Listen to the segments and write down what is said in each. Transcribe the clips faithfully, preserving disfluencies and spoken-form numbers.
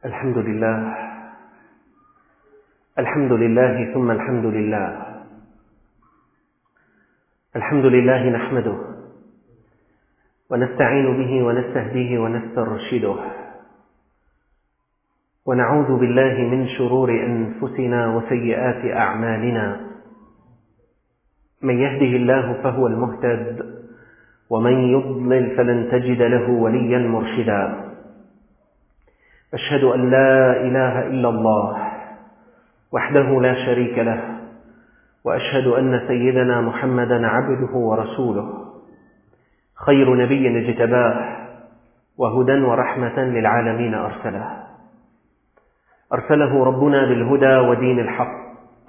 الحمد لله الحمد لله ثم الحمد لله الحمد لله نحمده ونستعين به ونستهديه ونسترشده ونعوذ بالله من شرور أنفسنا وسيئات أعمالنا. من يهده الله فهو المهتد ومن يضلل فلن تجد له وليا مرشدا. أشهد أن لا إله إلا الله وحده لا شريك له، وأشهد أن سيدنا محمدا عبده ورسوله، خير نبي اجتباه وهدى ورحمة للعالمين أرسله أرسله ربنا بالهدى ودين الحق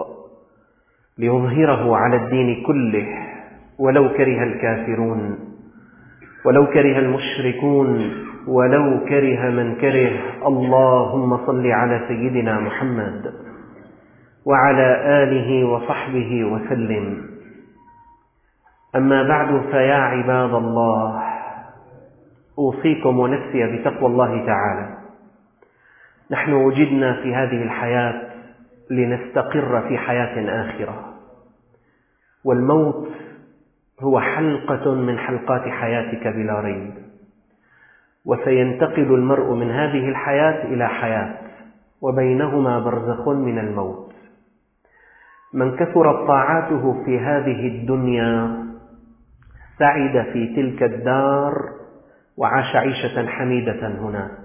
ليظهره على الدين كله ولو كره الكافرون ولو كره المشركون ولو كره من كره. اللهم صل على سيدنا محمد وعلى آله وصحبه وسلم. أما بعد، فيا عباد الله، أوصيكم ونفسي بتقوى الله تعالى. نحن وجدنا في هذه الحياة لنستقر في حياة آخرة، والموت هو حلقة من حلقات حياتك بلا ريب، وسينتقل المرء من هذه الحياة إلى حياة وبينهما برزخ من الموت. من كثرت طاعاته في هذه الدنيا سعد في تلك الدار وعاش عيشة حميدة هناك،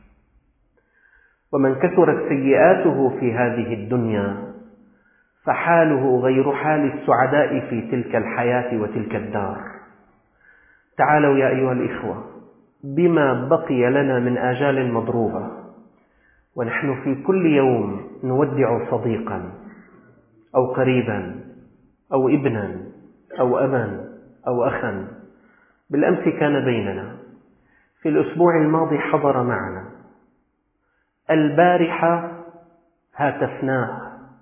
ومن كثرت سيئاته في هذه الدنيا فحاله غير حال السعداء في تلك الحياة وتلك الدار. تعالوا يا أيها الإخوة، بما بقي لنا من آجال مضروبة ونحن في كل يوم نودع صديقا أو قريبا أو ابنا أو أبا أو أخا. بالأمس كان بيننا، في الأسبوع الماضي حضر معنا، البارحة هاتفناه،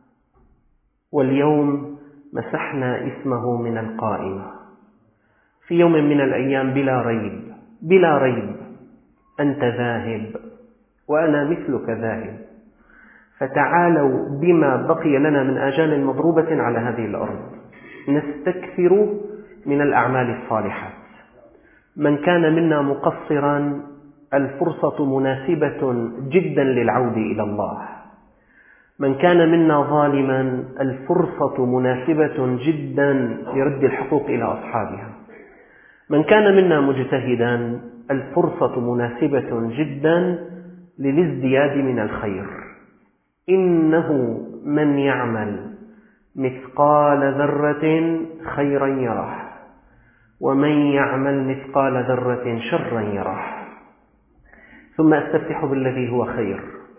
واليوم مسحنا اسمه من القائمة. في يوم من الأيام بلا ريب بلا ريب أنت ذاهب وأنا مثلك ذاهب، فتعالوا بما بقي لنا من آجال مضروبة على هذه الأرض نستكثر من الأعمال الصالحات. من كان منا مقصرا الفرصة مناسبة جدا للعود إلى الله، من كان منا ظالما الفرصة مناسبة جدا لرد الحقوق إلى أصحابها، من كان منا مجتهدا الفرصة مناسبة جدا للازدياد من الخير. إنه من يعمل مثقال ذرة خيرا يره ومن يعمل مثقال ذرة شرا يره. ثم أستفتح بالذي هو خير.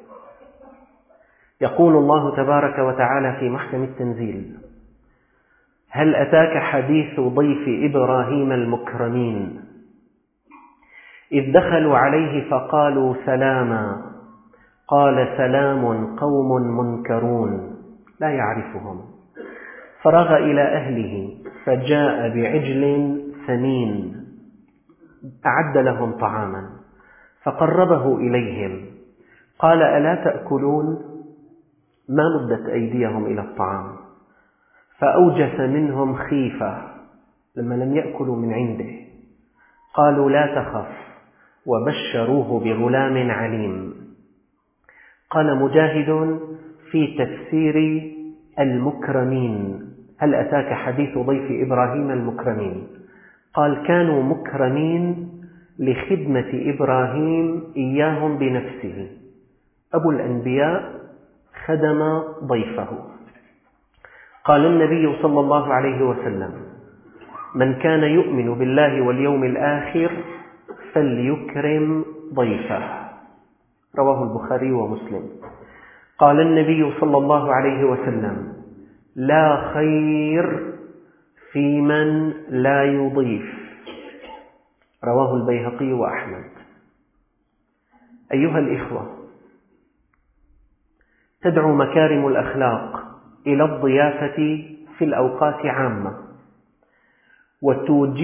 يقول الله تبارك وتعالى في محكم التنزيل: هل أتاك حديث ضيف إبراهيم المكرمين إذ دخلوا عليه فقالوا سلاما قال سلام قوم منكرون لا يعرفهم. فرغ إلى أهله فجاء بعجل ثمين أعد لهم طعاما فقربه إليهم قال ألا تأكلون؟ ما مدت أيديهم إلى الطعام، فأوجس منهم خيفة لما لم يأكلوا من عنده. قالوا لا تخف وبشروه بغلام عليم. قال مجاهد في تفسير المكرمين: هل أتاك حديث ضيف إبراهيم المكرمين؟ قال كانوا مكرمين لخدمة إبراهيم إياهم بنفسه. أبو الأنبياء خدم ضيفه. قال النبي صلى الله عليه وسلم: من كان يؤمن بالله واليوم الآخر فليكرم ضيفه. رواه البخاري ومسلم. قال النبي صلى الله عليه وسلم: لا خير في من لا يضيف. رواه البيهقي وأحمد. أيها الإخوة، تدعو مكارم الأخلاق إلى الضيافة في الأوقات عامة،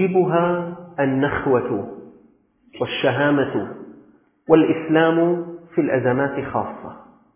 وتوجبها النخوة والشهامة والإسلام في الأزمات خاصة.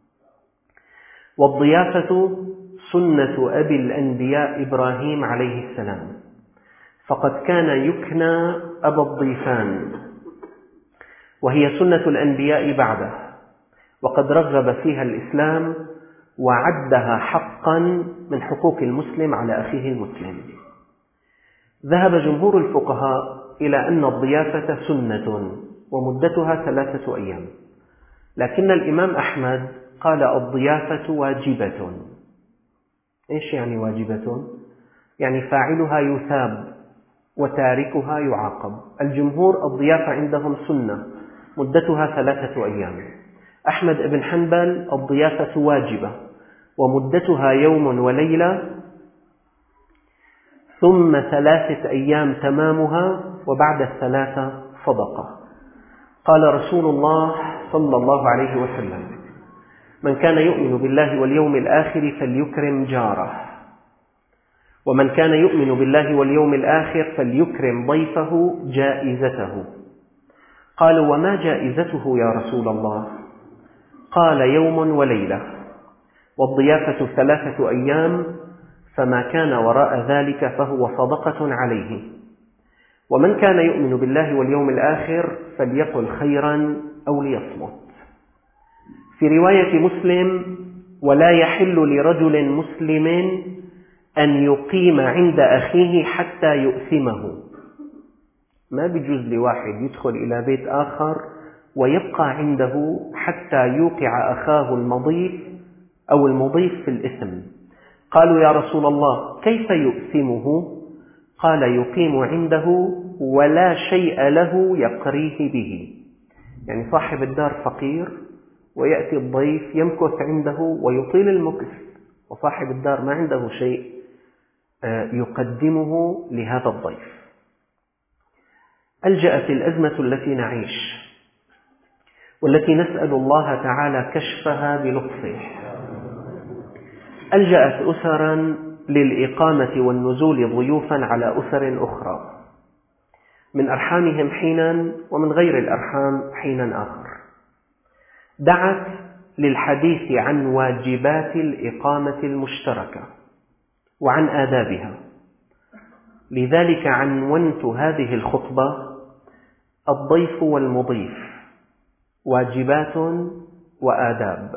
والضيافة سنة أبي الأنبياء إبراهيم عليه السلام، فقد كان يكنى أبا الضيفان، وهي سنة الأنبياء بعده، وقد رغب فيها الإسلام وعدها حقا من حقوق المسلم على أخيه المسلم. ذهب جمهور الفقهاء إلى أن الضيافة سنة ومدتها ثلاثة أيام، لكن الإمام أحمد قال الضيافة واجبة. إيش يعني واجبة؟ يعني فاعلها يثاب وتاركها يعاقب. الجمهور الضيافة عندهم سنة مدتها ثلاثة أيام. أحمد بن حنبل الضيافة واجبة ومدتها يوم وليلة ثم ثلاثة أيام تمامها، وبعد الثلاثة صدقة. قال رسول الله صلى الله عليه وسلم: من كان يؤمن بالله واليوم الآخر فليكرم جاره، ومن كان يؤمن بالله واليوم الآخر فليكرم ضيفه جائزته. قالوا: وما جائزته يا رسول الله؟ قال: يوم وليلة، والضيافة ثلاثة أيام، فما كان وراء ذلك فهو صدقة عليه. ومن كان يؤمن بالله واليوم الآخر فليقل خيرا أو ليصمت. في رواية مسلم: ولا يحل لرجل مسلم أن يقيم عند أخيه حتى يؤثمه. ما بيجوز لواحد يدخل إلى بيت آخر ويبقى عنده حتى يوقع أخاه المضيف أو المضيف في الإثم. قالوا: يا رسول الله كيف يؤثمه؟ قال: يقيم عنده ولا شيء له يقريه به. يعني صاحب الدار فقير ويأتي الضيف يمكث عنده ويطيل المكث، وصاحب الدار ما عنده شيء يقدمه لهذا الضيف. ألجأت الأزمة التي نعيش والتي نسأل الله تعالى كشفها بلطفه، ألجأت أسرا للإقامة والنزول ضيوفا على أسر أخرى، من أرحامهم حينا ومن غير الأرحام حينا آخر. دعت للحديث عن واجبات الإقامة المشتركة وعن آدابها. لذلك عنونت هذه الخطبة: الضيف والمضيف، واجبات وآداب.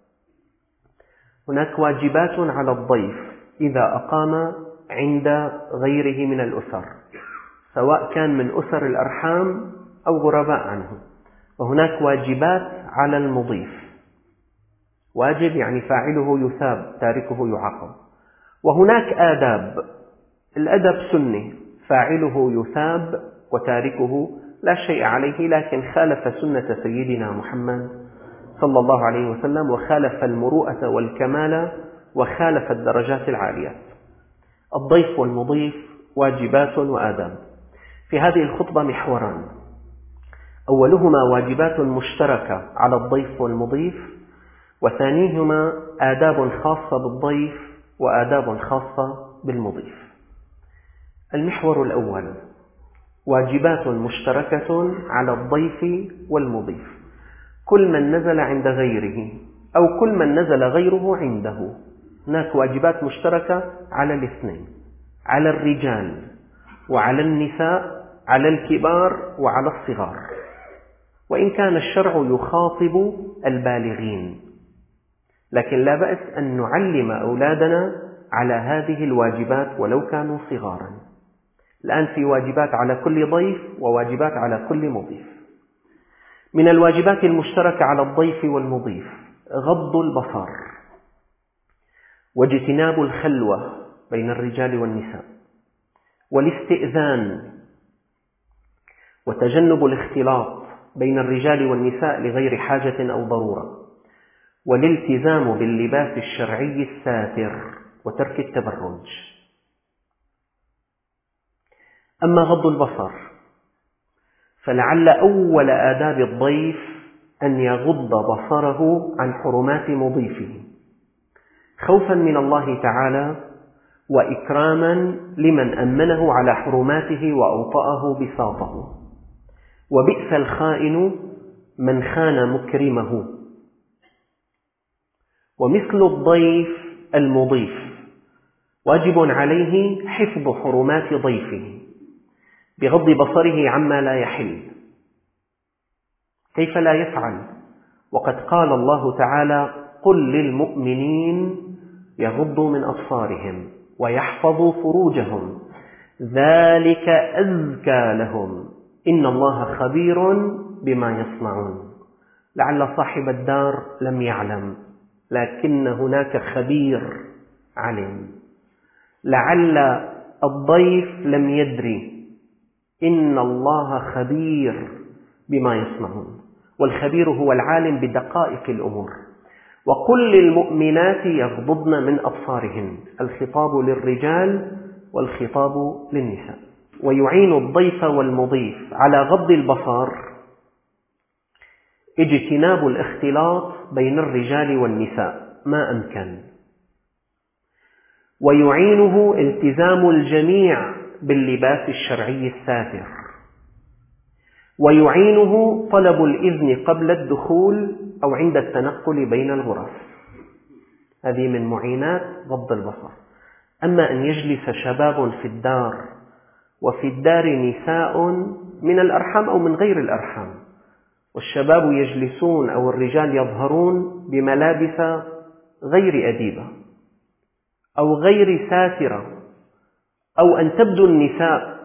هناك واجبات على الضيف إذا أقام عند غيره من الأسر، سواء كان من أسر الأرحام أو غرباء عنه. وهناك واجبات على المضيف، واجب يعني فاعله يثاب تاركه يعاقب. وهناك آداب، الأدب سنة، فاعله يثاب وتاركه لا شيء عليه، لكن خالف سنة سيدنا محمد صلى الله عليه وسلم، وخالف المروءة والكمال، وخالف الدرجات العالية. الضيف والمضيف واجبات وآداب. في هذه الخطبة محوران: أولهما واجبات مشتركة على الضيف والمضيف، وثانيهما آداب خاصة بالضيف وآداب خاصة بالمضيف. المحور الأول: واجبات مشتركة على الضيف والمضيف. كل من نزل عند غيره أو كل من نزل غيره عنده، هناك واجبات مشتركة على الاثنين، على الرجال وعلى النساء، على الكبار وعلى الصغار، وإن كان الشرع يخاطب البالغين، لكن لا بأس أن نعلم أولادنا على هذه الواجبات ولو كانوا صغارا. الآن في واجبات على كل ضيف وواجبات على كل مضيف. من الواجبات المشتركة على الضيف والمضيف: غض البصر، واجتناب الخلوة بين الرجال والنساء، والاستئذان، وتجنب الاختلاط بين الرجال والنساء لغير حاجة أو ضرورة، والالتزام باللباس الشرعي الساتر، وترك التبرج. أما غض البصر فلعل أول آداب الضيف أن يغض بصره عن حرمات مضيفه، خوفا من الله تعالى وإكراما لمن أمنه على حرماته وأوطأه بساطه. وبئس الخائن من خان مكرمه، ومثل الضيف المضيف واجب عليه حفظ حرمات ضيفه بغض بصره عما لا يحل. كيف لا يفعل وقد قال الله تعالى: قل للمؤمنين يغضوا من أبصارهم ويحفظوا فروجهم ذلك أزكى لهم إن الله خبير بما يصنعون. لعل صاحب الدار لم يعلم، لكن هناك خبير علم. لعل الضيف لم يدري، إن الله خبير بما يصنعون، والخبير هو العالم بدقائق الأمور. وقل للمؤمنات يغضضن من أبصارهن، الخطاب للرجال والخطاب للنساء. ويعين الضيف والمضيف على غض البصر اجتناب الاختلاط بين الرجال والنساء ما أمكن، ويعينه التزام الجميع باللباس الشرعي الساتر، ويعينه طلب الإذن قبل الدخول أو عند التنقل بين الغرف. هذه من معينات غض البصر. أما أن يجلس شباب في الدار وفي الدار نساء من الأرحام أو من غير الأرحام، والشباب يجلسون أو الرجال يظهرون بملابس غير أديبة أو غير ساترة، أو أن تبدو النساء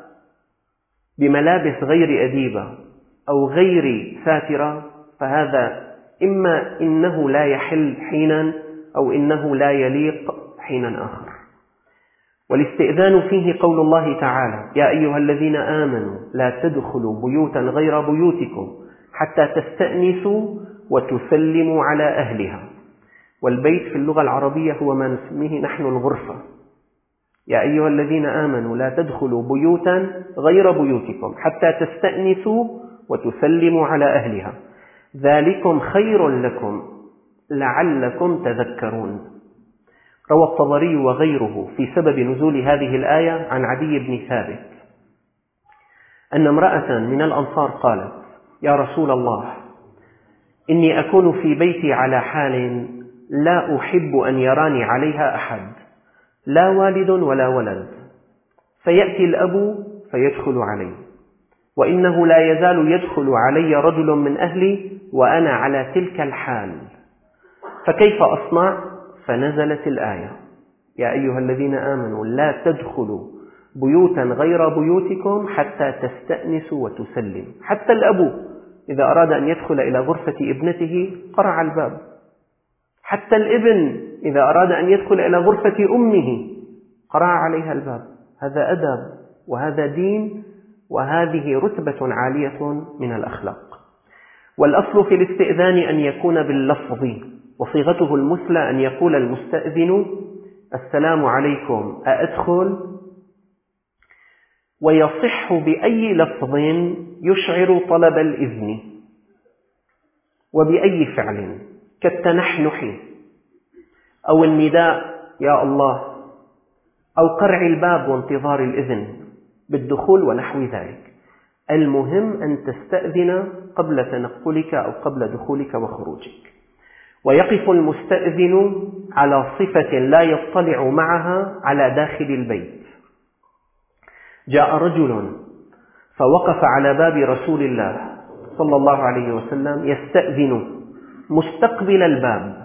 بملابس غير أديبة أو غير ساترة، فهذا إما إنه لا يحل حينا أو إنه لا يليق حينا آخر. والاستئذان فيه قول الله تعالى: يا أيها الذين آمنوا لا تدخلوا بيوتا غير بيوتكم حتى تستأنسوا وتسلموا على أهلها. والبيت في اللغة العربية هو ما نسميه نحن الغرفة. يا أيها الذين آمنوا لا تدخلوا بيوتا غير بيوتكم حتى تستأنسوا وتسلموا على أهلها ذلكم خير لكم لعلكم تذكرون. روى الطبري وغيره في سبب نزول هذه الآية عن عدي بن ثابت أن امرأة من الأنصار قالت: يا رسول الله، إني أكون في بيتي على حال لا أحب أن يراني عليها أحد، لا والد ولا ولد، فيأتي الأب فيدخل علي، وإنه لا يزال يدخل علي رجل من أهلي وأنا على تلك الحال، فكيف أصنع؟ فنزلت الآية: يا أيها الذين آمنوا لا تدخلوا بيوتا غير بيوتكم حتى تستأنسوا وتسلموا. حتى الأب إذا أراد أن يدخل إلى غرفة ابنته قرع الباب، حتى الابن إذا أراد أن يدخل إلى غرفة أمه قرع عليها الباب. هذا أدب وهذا دين، وهذه رتبة عالية من الأخلاق. والأصل في الاستئذان أن يكون باللفظ، وصيغته المثلى أن يقول المستأذن: السلام عليكم أأدخل؟ ويصح بأي لفظ يشعر طلب الإذن، وبأي فعل كالتنحنح أو النداء يا الله، أو قرع الباب وانتظار الإذن بالدخول ونحو ذلك. المهم أن تستأذن قبل تنقلك أو قبل دخولك وخروجك. ويقف المستأذن على صفة لا يطلع معها على داخل البيت. جاء رجل فوقف على باب رسول الله صلى الله عليه وسلم يستأذن مستقبل الباب،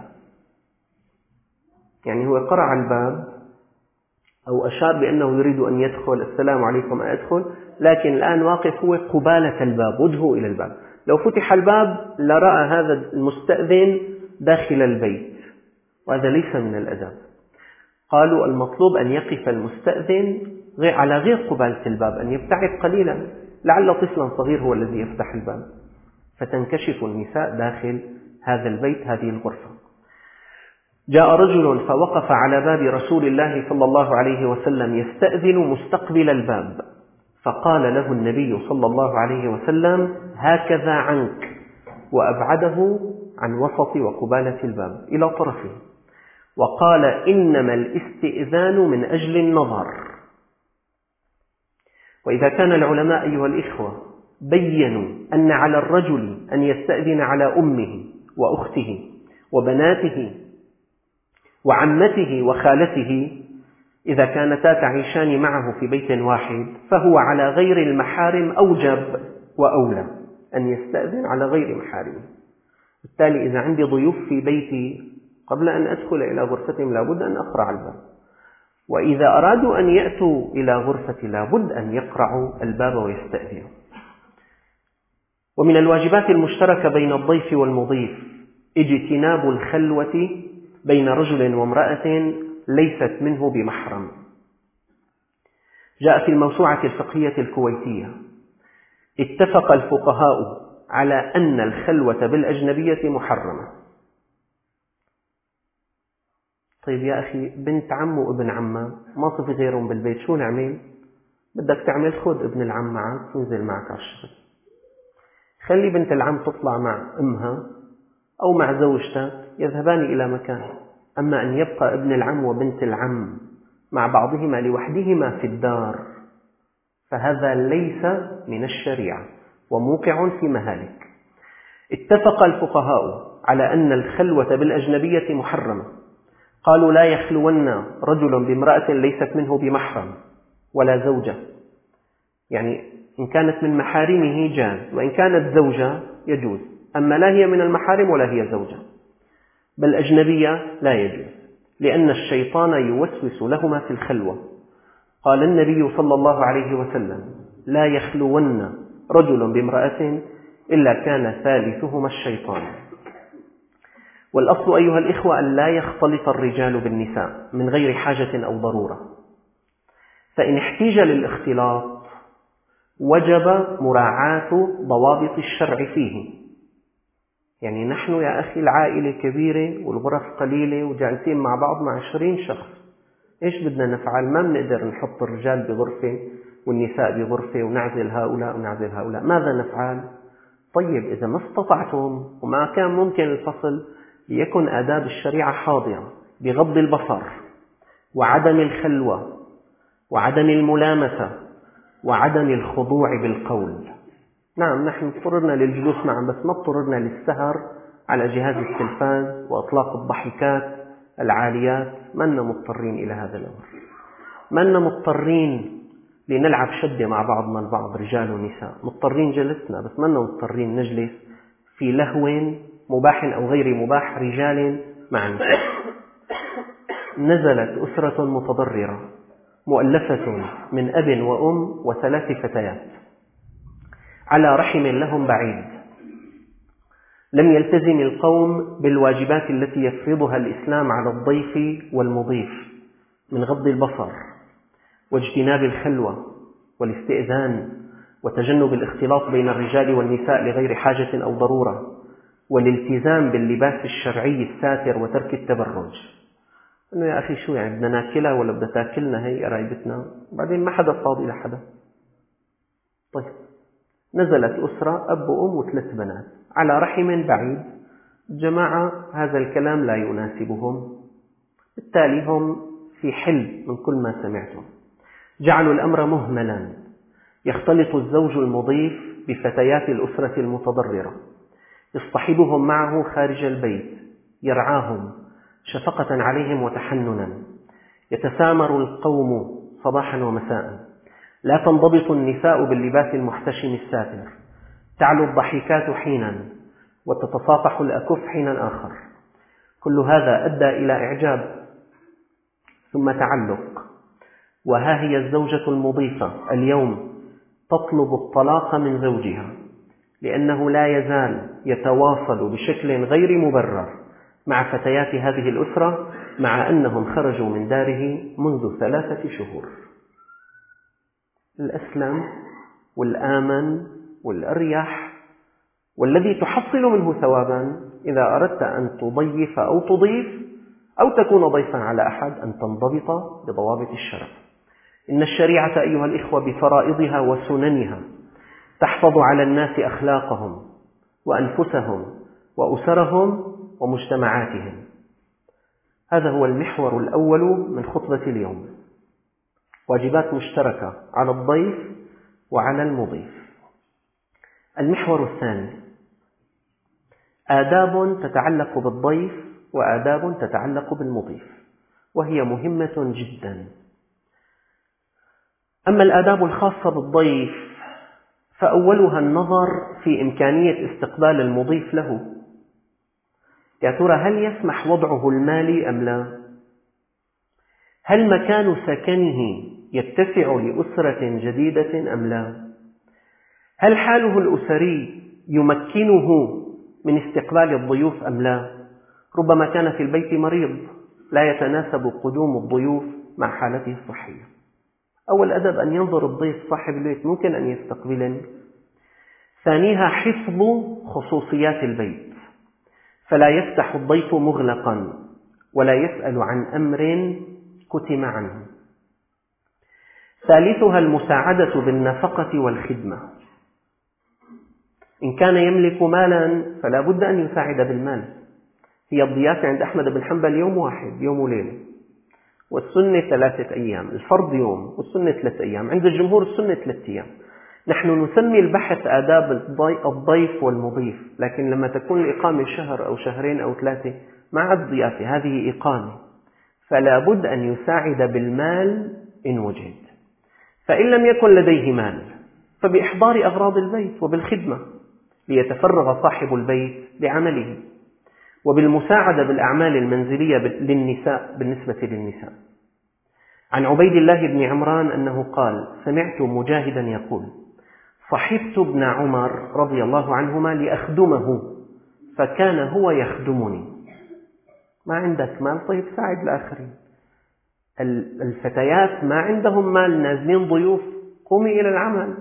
يعني هو قرع الباب أو أشار بأنه يريد أن يدخل: السلام عليكم أدخل، لكن الآن واقف هو قبالة الباب، وجهه إلى الباب. لو فتح الباب لرأى هذا المستأذن داخل البيت، وهذا ليس من الأدب. قالوا المطلوب أن يقف المستأذن على غير قبالة الباب، أن يبتعد قليلا، لعل طفلا صغير هو الذي يفتح الباب، فتنكشف النساء داخل هذا البيت، هذه الغرفة. جاء رجل فوقف على باب رسول الله صلى الله عليه وسلم يستأذن مستقبل الباب، فقال له النبي صلى الله عليه وسلم: هكذا عنك، وأبعده عن وسط وقبالة الباب إلى طرفه، وقال: إنما الاستئذان من أجل النظر. وإذا كان العلماء أيها الإخوة بيّنوا أن على الرجل أن يستأذن على أمه وأخته وبناته وعمته وخالته إذا كانتا تعيشان معه في بيت واحد فهو على غير المحارم أوجب وأولى أن يستأذن على غير محارمه. بالتالي إذا عندي ضيوف في بيتي قبل أن أدخل إلى غرفتهم لابد أن أقرع الباب، وإذا أرادوا أن يأتوا إلى غرفتي لابد أن يقرعوا الباب ويستأذنوا. ومن الواجبات المشتركة بين الضيف والمضيف اجتناب الخلوة بين رجل وامرأة ليست منه بمحرم. جاء في الموسوعة الفقهية الكويتية: اتفق الفقهاء على أن الخلوة بالأجنبية محرمة. طيب يا أخي، بنت عم وابن عمة ما صفي غيرهم بالبيت، شو نعمل؟ بدك تعمل خذ ابن العم معك وينزل معك على الشغل، خلي بنت العم تطلع مع أمها أو مع زوجتها يذهبان إلى مكان. أما أن يبقى ابن العم وبنت العم مع بعضهما لوحدهما في الدار فهذا ليس من الشريعة وموقع في مهالك. اتفق الفقهاء على أن الخلوة بالأجنبية محرمة. قالوا: لا يخلون رجل بامرأة ليست منه بمحرم ولا زوجة، يعني إن كانت من محارمه جاز، وإن كانت زوجة يجوز، أما لا هي من المحارم ولا هي زوجة، بل أجنبية لا يجوز، لأن الشيطان يوسوس لهما في الخلوة. قال النبي صلى الله عليه وسلم: لا يخلون رجل بامرأة إلا كان ثالثهما الشيطان. والأصل أيها الإخوة أن لا يختلط الرجال بالنساء من غير حاجة أو ضرورة، فإن احتيج للاختلاط وجب مراعاة ضوابط الشرع فيه. يعني نحن يا أخي العائلة كبيرة والغرف قليلة وجالسين مع بعض مع عشرين شخص، إيش بدنا نفعل؟ ما بنقدر نحط الرجال بغرفة والنساء بغرفة ونعزل هؤلاء ونعزل هؤلاء، ماذا نفعل؟ طيب إذا ما استطعتم وما كان ممكن الفصل، ليكن آداب الشريعة حاضرة بغض البصر وعدم الخلوة وعدم الملامسة وعدم الخضوع بالقول. نعم نحن اضطررنا للجلوس معا، بس ما اضطررنا للسهر على جهاز التلفاز وأطلاق الضحكات العاليات، ما لنا مضطرين إلى هذا الأمر. ما لنا مضطرين لنلعب شدة مع بعضنا البعض رجال ونساء، مضطرين جلسنا، بس ما لنا مضطرين نجلس في لهو مباح أو غير مباح رجال مع نساء. نزلت أسرة متضررة مؤلفة من أب وأم وثلاث فتيات على رحم لهم بعيد، لم يلتزم القوم بالواجبات التي يفرضها الإسلام على الضيف والمضيف من غض البصر واجتناب الخلوة والاستئذان وتجنب الاختلاط بين الرجال والنساء لغير حاجة أو ضرورة، والالتزام باللباس الشرعي الساتر وترك التبرج. إنه يا أخي شو يعني بدنا ناكلها ولا بدها تاكلنا هي قرايبتنا، وبعدين ما حدا فاضي لحدا. طيب نزلت أسرة أب وأم وثلاث بنات على رحم بعيد، جماعة هذا الكلام لا يناسبهم، بالتالي هم في حل من كل ما سمعتم. جعلوا الأمر مهملا، يختلط الزوج المضيف بفتيات الأسرة المتضررة، يصطحبهم معه خارج البيت، يرعاهم شفقة عليهم وتحننا، يتسامر القوم صباحا ومساء، لا تنضبط النساء باللباس المحتشم الساتر، تعلو الضحكات حينا وتتصافح الأكف حينا آخر. كل هذا أدى إلى إعجاب ثم تعلق. وها هي الزوجة المضيفة اليوم تطلب الطلاق من زوجها لأنه لا يزال يتواصل بشكل غير مبرر مع فتيات هذه الأسرة مع أنهم خرجوا من داره منذ ثلاثة شهور. الأسلم والآمن والأريح والذي تحصل منه ثوابا إذا أردت أن تضيف أو تضيف أو تكون ضيفا على أحد أن تنضبط بضوابط الشرع. إن الشريعة أيها الإخوة بفرائضها وسننها تحفظ على الناس أخلاقهم وأنفسهم وأسرهم ومجتمعاتهم. هذا هو المحور الأول من خطبة اليوم، واجبات مشتركة على الضيف وعلى المضيف. المحور الثاني آداب تتعلق بالضيف وآداب تتعلق بالمضيف، وهي مهمة جدا. أما الآداب الخاصة بالضيف فأولها النظر في إمكانية استقبال المضيف له. يا ترى هل يسمح وضعه المالي أم لا؟ هل مكان سكنه يتسع لأسرة جديدة أم لا؟ هل حاله الأسري يمكنه من استقبال الضيوف أم لا؟ ربما كان في البيت مريض لا يتناسب قدوم الضيوف مع حالته الصحية. أول أدب أن ينظر الضيف صاحب البيت ممكن أن يستقبلني. ثانيها حفظ خصوصيات البيت، فلا يفتح الضيف مغلقا ولا يسأل عن أمر كتم عنه. ثالثها المساعدة بالنفقة والخدمة. إن كان يملك مالا فلا بد أن يساعد بالمال. هي الضيافة عند أحمد بن حنبل يوم واحد، يوم وليلة، والسنة ثلاثة أيام، الفرض يوم والسنة ثلاثة أيام، عند الجمهور السنة ثلاثة أيام. نحن نسمي البحث آداب الضيف والمضيف، لكن لما تكون الإقامة شهر أو شهرين أو ثلاثة مع الضيافة هذه إقامة، فلا بد أن يساعد بالمال إن وجد. فإن لم يكن لديه مال فبإحضار أغراض البيت وبالخدمة ليتفرغ صاحب البيت لعمله، وبالمساعدة بالأعمال المنزلية للنساء بالنسبة للنساء. عن عبيد الله بن عمران أنه قال: سمعت مجاهدا يقول: صحبت ابن عمر رضي الله عنهما لأخدمه فكان هو يخدمني. ما عندك مال؟ طيب ساعد الآخرين. الفتيات ما عندهم مال، نازلين ضيوف، قومي إلى العمل.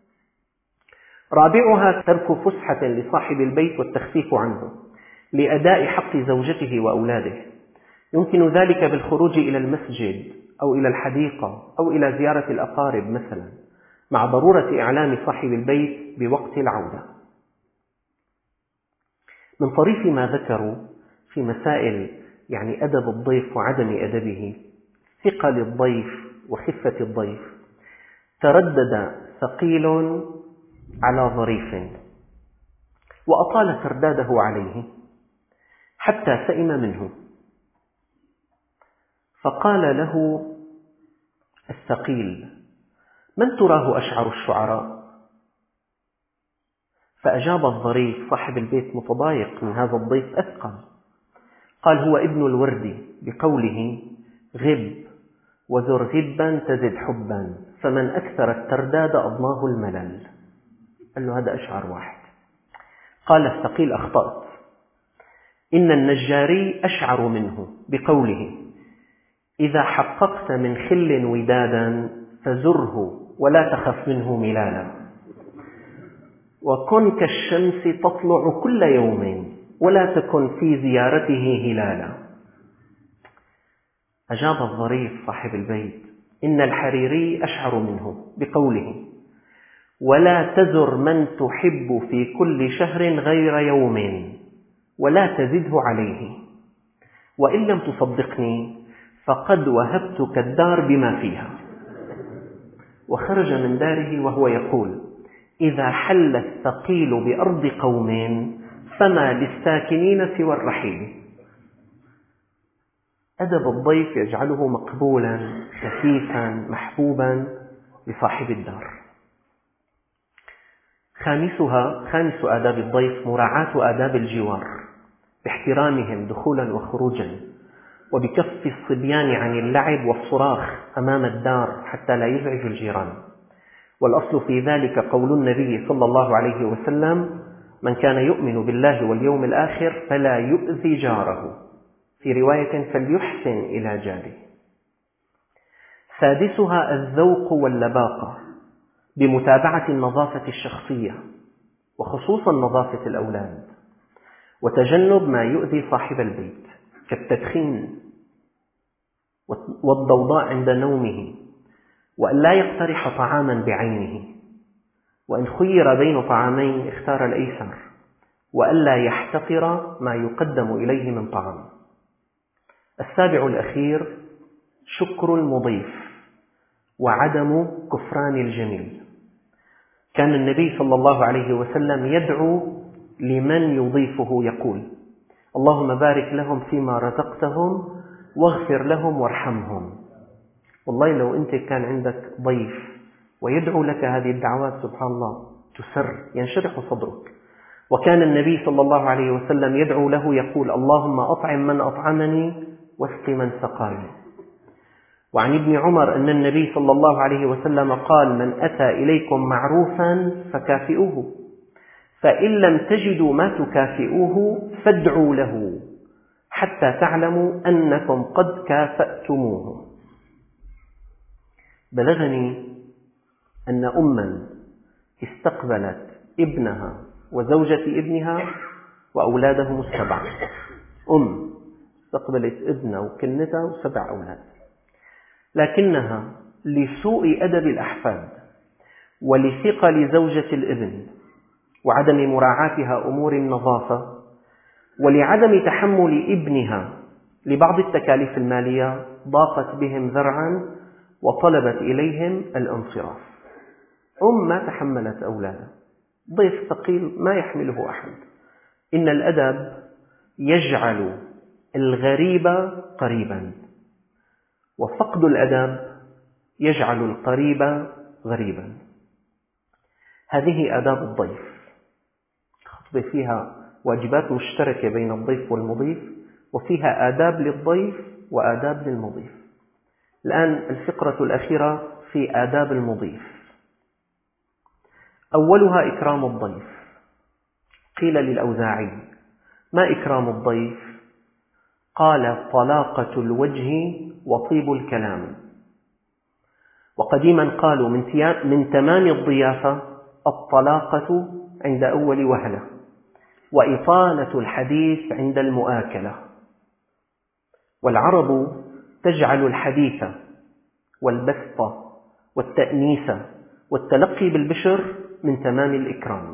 رابعها ترك فسحة لصاحب البيت والتخفيف عنه لأداء حق زوجته وأولاده. يمكن ذلك بالخروج إلى المسجد أو إلى الحديقة أو إلى زيارة الأقارب مثلا، مع ضرورة إعلام صاحب البيت بوقت العودة. من طريف ما ذكروا في مسائل يعني أدب الضيف وعدم أدبه، ثقل الضيف وخفة الضيف، تردد ثقيل على ظريف وأطال ترداده عليه حتى سئم منه، فقال له الثقيل: من تراه أشعر الشعراء؟ فأجاب الظريف صاحب البيت متضايق من هذا الضيف أثقل، قال: هو ابن الوردي بقوله: غب وزر غبا تزد حبا، فمن أكثر الترداد أضناه الملل. قال له: هذا أشعر واحد. قال الثقيل: أخطأت، إن النجاري أشعر منه بقوله: إذا حققت من خل ودادا فزره ولا تخف منه ملالا، وكن كالشمس تطلع كل يوم ولا تكن في زيارته هلالا. أجاب الظريف صاحب البيت: إن الحريري أشعر منه بقوله: ولا تزر من تحب في كل شهر غير يوم ولا تزده عليه، وإن لم تصدقني فقد وهبتك الدار بما فيها. وخرج من داره وهو يقول: إذا حل الثقيل بأرض قوم فما للساكنين سوى الرحيل. أدب الضيف يجعله مقبولا خفيفا محبوبا لصاحب الدار. خامسها خامس آداب الضيف مراعاة آداب الجوار باحترامهم دخولا وخروجا، وبكف الصبيان عن اللعب والصراخ أمام الدار حتى لا يزعج الجيران. والأصل في ذلك قول النبي صلى الله عليه وسلم: من كان يؤمن بالله واليوم الآخر فلا يؤذي جاره، في رواية فليحسن إلى جاره. سادسها الذوق واللباقة بمتابعة النظافة الشخصية وخصوصا نظافة الأولاد، وتجنب ما يؤذي صاحب البيت كالتدخين والضوضاء عند نومه، وأن لا يقترح طعاما بعينه، وإن خير بين طعامين اختار الأيسر، وألا يحتقر ما يقدم إليه من طعام. السابع الأخير شكر المضيف وعدم كفران الجميل. كان النبي صلى الله عليه وسلم يدعو لمن يضيفه يقول: اللهم بارك لهم فيما رزقتهم واغفر لهم وارحمهم. والله لو أنت كان عندك ضيف ويدعو لك هذه الدعوات سبحان الله تسر، ينشرح صدرك. وكان النبي صلى الله عليه وسلم يدعو له يقول اللهم أطعم من أطعمني واسق من سقاني. وعن ابن عمر أن النبي صلى الله عليه وسلم قال من أتى إليكم معروفا فكافئوه، فإن لم تجدوا ما تكافئوه فادعوا له حتى تعلموا أنكم قد كافأتموه. بلغني أن أما استقبلت ابنها وزوجة ابنها وأولادهم السبعة، أم استقبلت ابنها وكنتها وسبع أولاد، لكنها لسوء أدب الأحفاد ولثقل زوجة الابن وعدم مراعاتها أمور النظافة ولعدم تحمل ابنها لبعض التكاليف المالية ضاقت بهم ذرعا وطلبت إليهم الانصراف. أم ما تحملت أولاده، ضيف ثقيل ما يحمله أحد. إن الأدب يجعل الغريب قريبا، وفقد الأدب يجعل القريب غريبا. هذه آداب الضيف. خطبة فيها واجبات مشتركة بين الضيف والمضيف، وفيها آداب للضيف وآداب للمضيف. الآن الفقرة الأخيرة في آداب المضيف. أولها إكرام الضيف. قيل للأوزاعي ما إكرام الضيف؟ قال طلاقة الوجه وطيب الكلام. وقديما قالوا من تمام الضيافة الطلاقة عند أول وهلة، وإطالة الحديث عند المؤاكلة. والعرب تجعل الحديث والبسط والتأنيس والتلقي بالبشر من تمام الإكرام.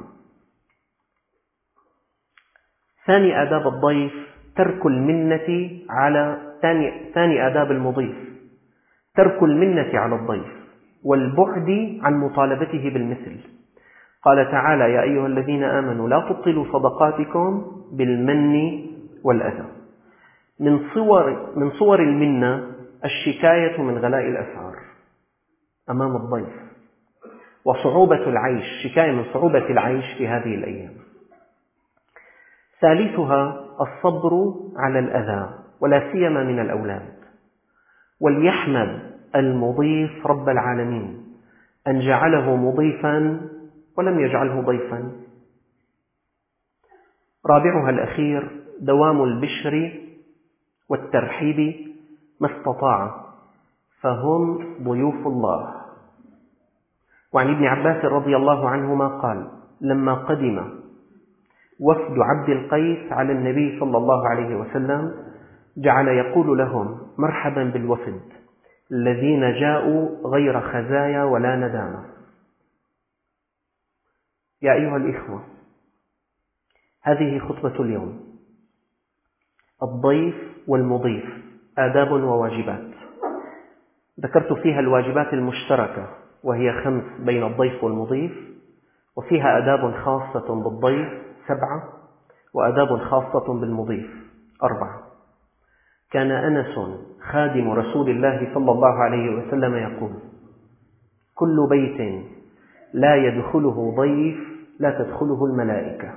ثاني آداب الضيف ترك المنة على ثاني, ثاني آداب المضيف ترك المنة على الضيف والبعد عن مطالبته بالمثل. قال تعالى يا أيها الذين آمنوا لا تبطلوا صدقاتكم بالمن والأذى. من صور, من صور المنة الشكاية من غلاء الأسعار أمام الضيف، وصعوبة العيش، شكاية من صعوبة العيش في هذه الأيام. ثالثها الصبر على الأذى ولا سيما من الأولاد. وليحمد المضيف رب العالمين أن جعله مضيفا ولم يجعله ضيفا. رابعها الأخير دوام البشر والترحيب ما استطاع، فهم ضيوف الله. وعن ابن عباس رضي الله عنهما قال لما قدم وفد عبد القيس على النبي صلى الله عليه وسلم جعل يقول لهم مرحبا بالوفد الذين جاءوا غير خزايا ولا ندامة. يا أيها الإخوة، هذه خطبة اليوم. الضيف والمضيف آداب وواجبات. ذكرت فيها الواجبات المشتركة وهي خمس بين الضيف والمضيف، وفيها آداب خاصة بالضيف سبعة، وآداب خاصة بالمضيف أربعة. كان أنس خادم رسول الله صلى الله عليه وسلم يقول كل بيت لا يدخله ضيف لا تدخله الملائكة.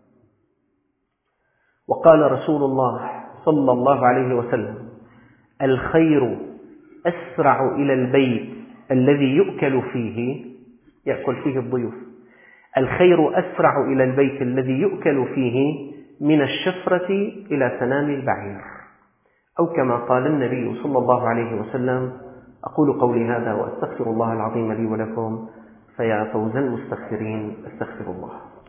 وقال رسول الله صلى الله عليه وسلم الخير أسرع إلى البيت الذي يؤكل فيه يأكل فيه الضيوف الخير أسرع إلى البيت الذي يؤكل فيه من الشفرة إلى سنام البعير، أو كما قال النبي صلى الله عليه وسلم. أقول قولي هذا وأستغفر الله العظيم لي ولكم، فيا فوز المستغفرين استغفر الله.